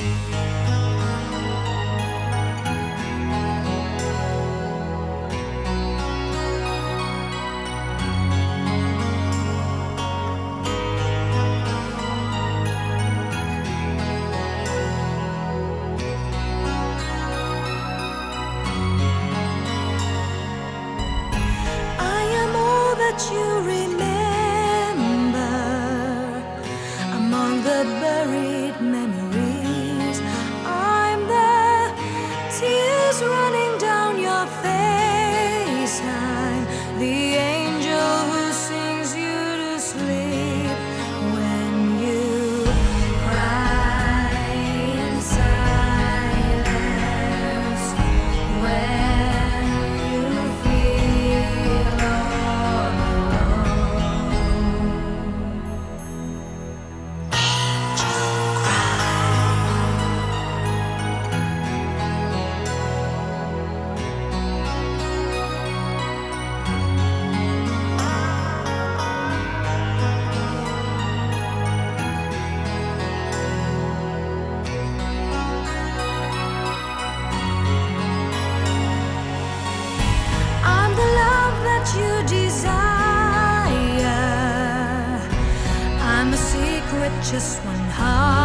That you remember among the buried memories. I'm there, tears running down your face. I'm the angel who sings you to sleep when you cry in silence, when you feel all I'm the love that you desire. I'm a secret, just one heart.